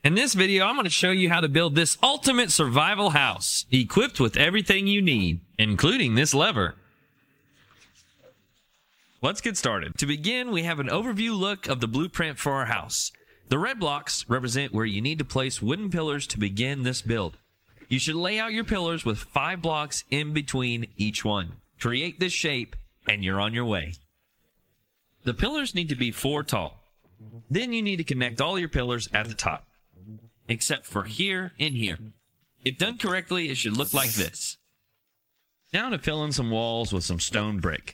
In this video, I'm going to show you how to build this ultimate survival house, equipped with everything you need, including this lever. Let's get started. To begin, we have an overview look of the blueprint for our house. The red blocks represent where you need to place wooden pillars to begin this build. You should lay out your pillars with 5 blocks in between each one. Create this shape, and you're on your way. The pillars need to be 4 tall. Then you need to connect all your pillars at the top, except for here and here. If done correctly, it should look like this. Now to fill in some walls with some stone brick.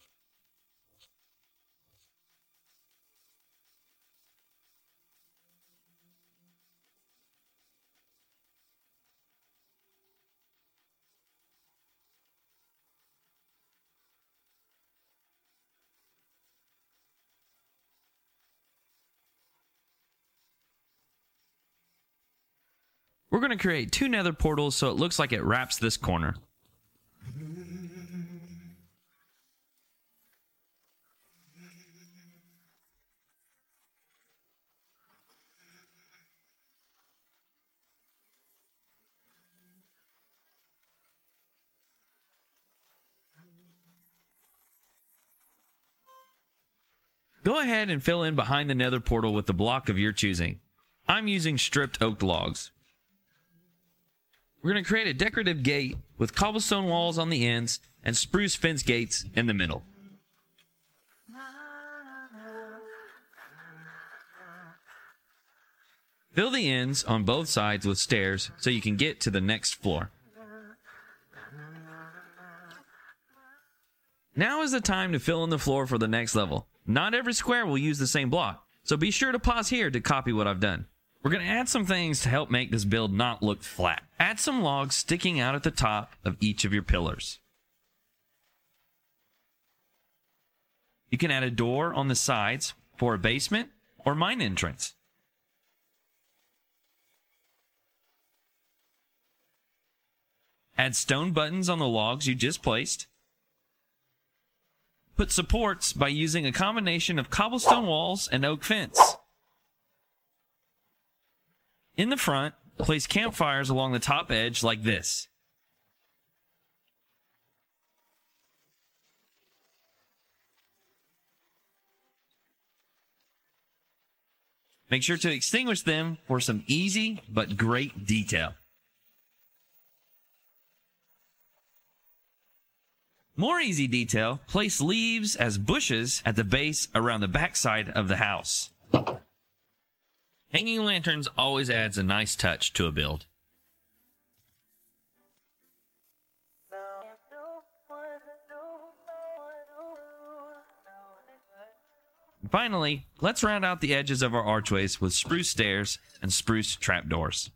We're going to create 2 nether portals so it looks like it wraps this corner. Go ahead and fill in behind the nether portal with the block of your choosing. I'm using stripped oak logs. We're going to create a decorative gate with cobblestone walls on the ends and spruce fence gates in the middle. Fill the ends on both sides with stairs so you can get to the next floor. Now is the time to fill in the floor for the next level. Not every square will use the same block, so be sure to pause here to copy what I've done. We're going to add some things to help make this build not look flat. Add some logs sticking out at the top of each of your pillars. You can add a door on the sides for a basement or mine entrance. Add stone buttons on the logs you just placed. Put supports by using a combination of cobblestone walls and oak fence. In the front, place campfires along the top edge like this. Make sure to extinguish them for some easy but great detail. More easy detail, place leaves as bushes at the base around the backside of the house. Hanging lanterns always adds a nice touch to a build. Finally, let's round out the edges of our archways with spruce stairs and spruce trapdoors.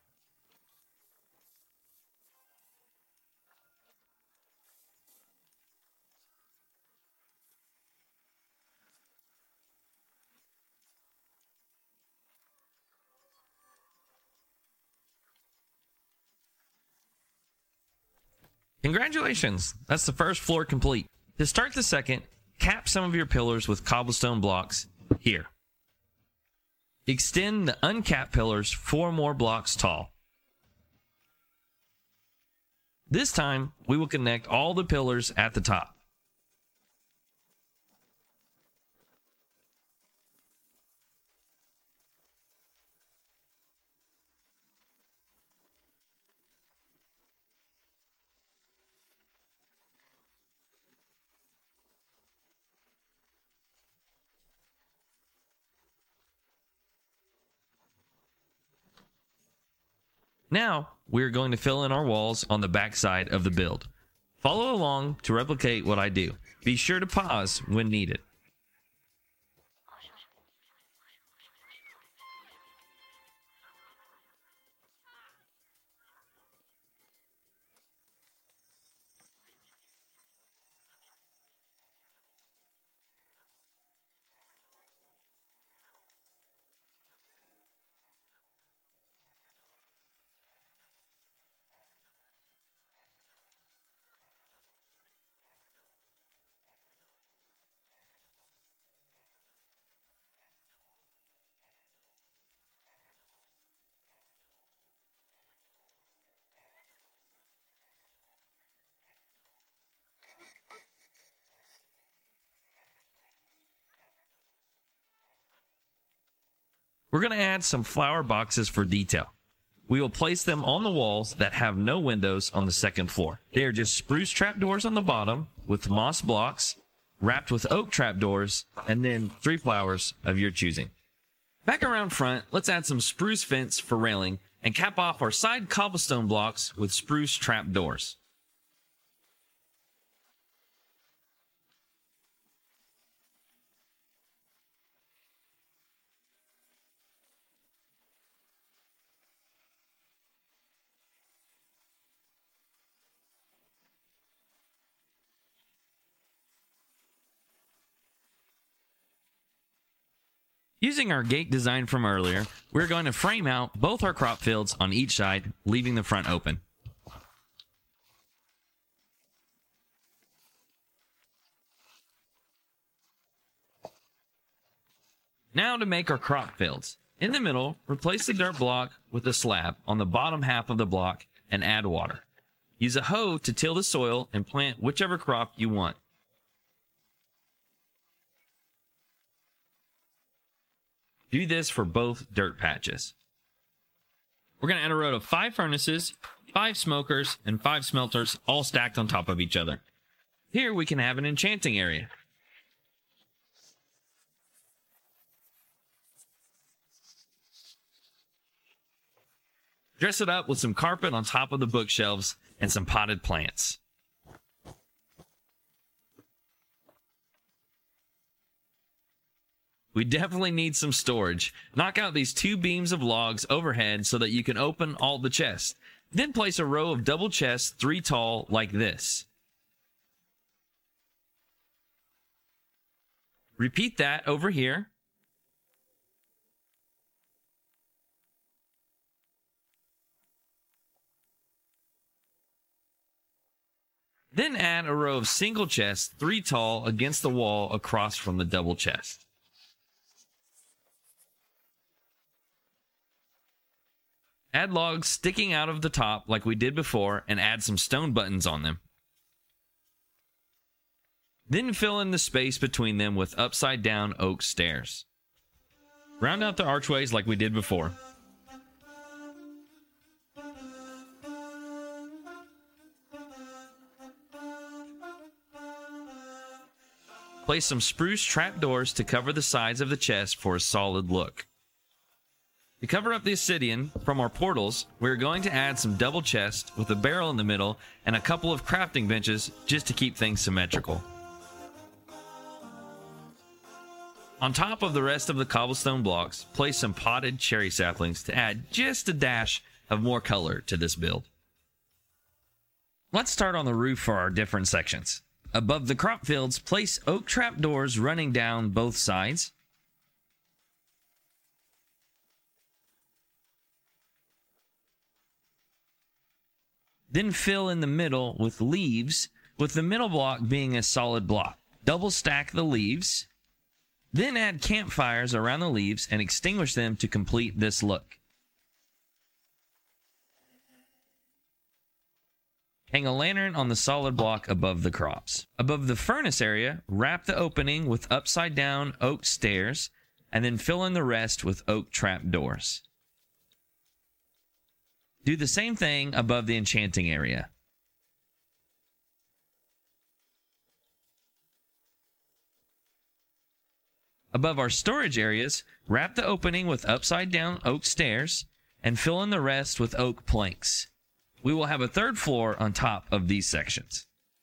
Congratulations! That's the first floor complete. To start the second, cap some of your pillars with cobblestone blocks here. Extend the uncapped pillars 4 more blocks tall. This time, we will connect all the pillars at the top. Now, we're going to fill in our walls on the back side of the build. Follow along to replicate what I do. Be sure to pause when needed. We're going to add some flower boxes for detail. We will place them on the walls that have no windows on the second floor. They are just spruce trapdoors on the bottom with moss blocks, wrapped with oak trapdoors, and then 3 flowers of your choosing. Back around front, let's add some spruce fence for railing and cap off our side cobblestone blocks with spruce trapdoors. Using our gate design from earlier, we're going to frame out both our crop fields on each side, leaving the front open. Now to make our crop fields. In the middle, replace the dirt block with a slab on the bottom half of the block and add water. Use a hoe to till the soil and plant whichever crop you want. Do this for both dirt patches. We're going to add a row of 5 furnaces, 5 smokers, and 5 smelters all stacked on top of each other. Here we can have an enchanting area. Dress it up with some carpet on top of the bookshelves and some potted plants. We definitely need some storage. Knock out these 2 beams of logs overhead so that you can open all the chests. Then place a row of double chests 3 tall like this. Repeat that over here. Then add a row of single chests 3 tall against the wall across from the double chest. Add logs sticking out of the top like we did before and add some stone buttons on them. Then fill in the space between them with upside down oak stairs. Round out the archways like we did before. Place some spruce trapdoors to cover the sides of the chest for a solid look. To cover up the obsidian from our portals, we're going to add some double chests with a barrel in the middle and a couple of crafting benches just to keep things symmetrical. On top of the rest of the cobblestone blocks, place some potted cherry saplings to add just a dash of more color to this build. Let's start on the roof for our different sections. Above the crop fields, place oak trapdoors running down both sides. Then fill in the middle with leaves, with the middle block being a solid block. Double stack the leaves. Then add campfires around the leaves and extinguish them to complete this look. Hang a lantern on the solid block above the crops. Above the furnace area, wrap the opening with upside down oak stairs and then fill in the rest with oak trapdoors. Do the same thing above the enchanting area. Above our storage areas, wrap the opening with upside down oak stairs and fill in the rest with oak planks. We will have a 3rd floor on top of these sections.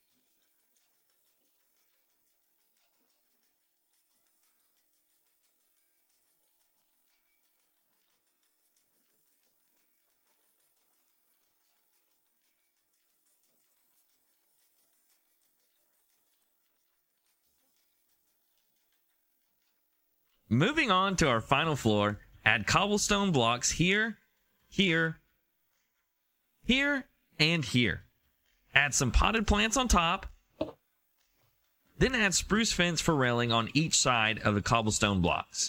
Moving on to our final floor, add cobblestone blocks here, here, here, and here. Add some potted plants on top. Then add spruce fence for railing on each side of the cobblestone blocks.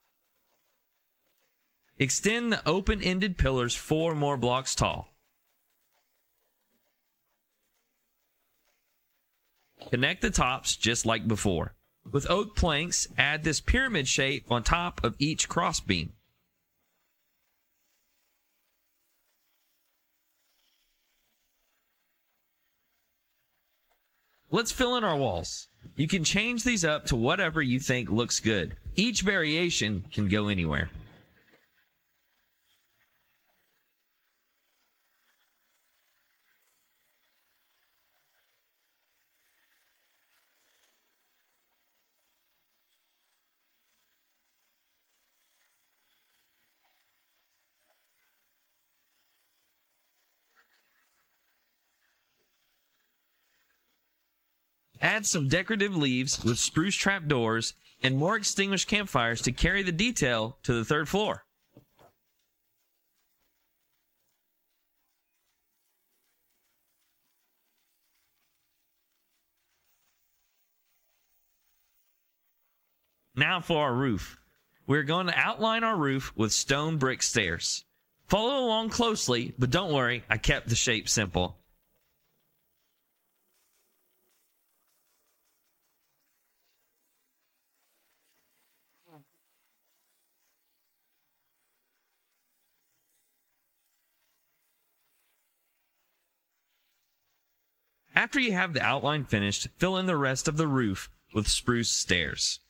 Extend the open-ended pillars 4 more blocks tall. Connect the tops just like before. With oak planks, add this pyramid shape on top of each crossbeam. Let's fill in our walls. You can change these up to whatever you think looks good. Each variation can go anywhere. Add some decorative leaves with spruce trapdoors and more extinguished campfires to carry the detail to the third floor. Now for our roof. We're going to outline our roof with stone brick stairs. Follow along closely, but don't worry, I kept the shape simple. After you have the outline finished, fill in the rest of the roof with spruce stairs.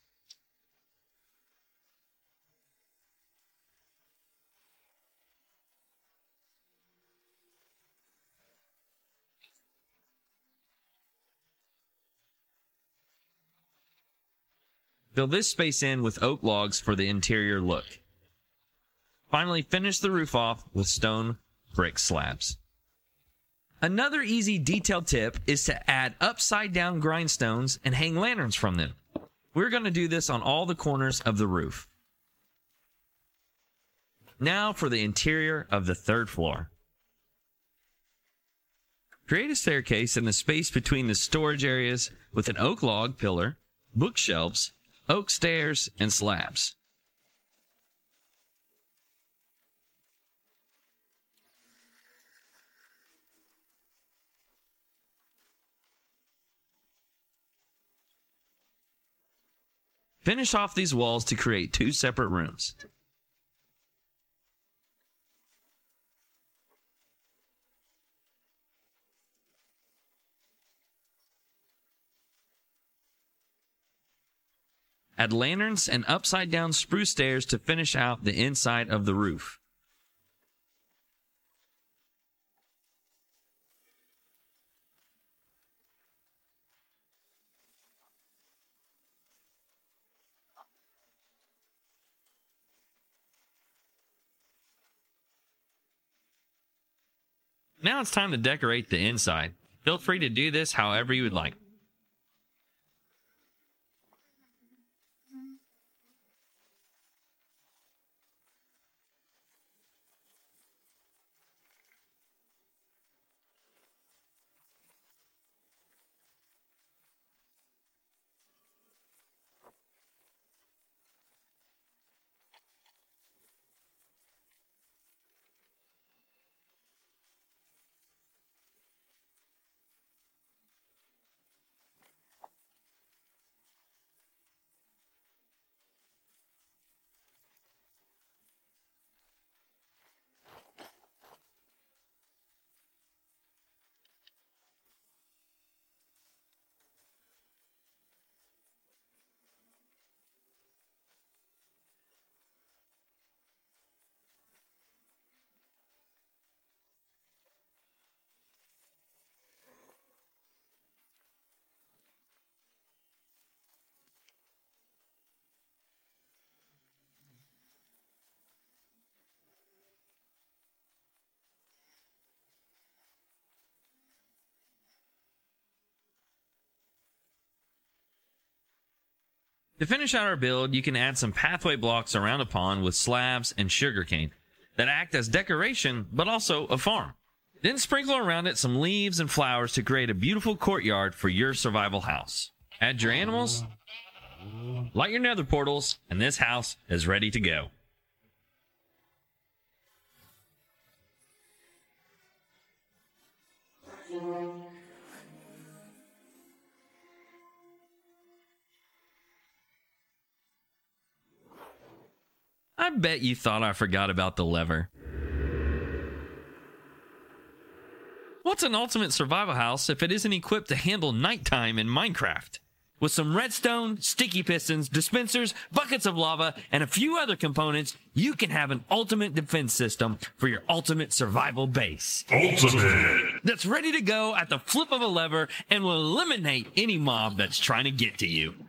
Fill this space in with oak logs for the interior look. Finally, finish the roof off with stone brick slabs. Another easy detail tip is to add upside-down grindstones and hang lanterns from them. We're going to do this on all the corners of the roof. Now for the interior of the third floor. Create a staircase in the space between the storage areas with an oak log pillar, bookshelves, oak stairs, and slabs. Finish off these walls to create two separate rooms. Add lanterns and upside-down spruce stairs to finish out the inside of the roof. Now it's time to decorate the inside. Feel free to do this however you would like. To finish out our build, you can add some pathway blocks around a pond with slabs and sugarcane that act as decoration, but also a farm. Then sprinkle around it some leaves and flowers to create a beautiful courtyard for your survival house. Add your animals, light your nether portals, and this house is ready to go. I bet you thought I forgot about the lever. What's an ultimate survival house if it isn't equipped to handle nighttime in Minecraft? With some redstone, sticky pistons, dispensers, buckets of lava, and a few other components, you can have an ultimate defense system for your ultimate survival base. Ultimate! That's ready to go at the flip of a lever and will eliminate any mob that's trying to get to you.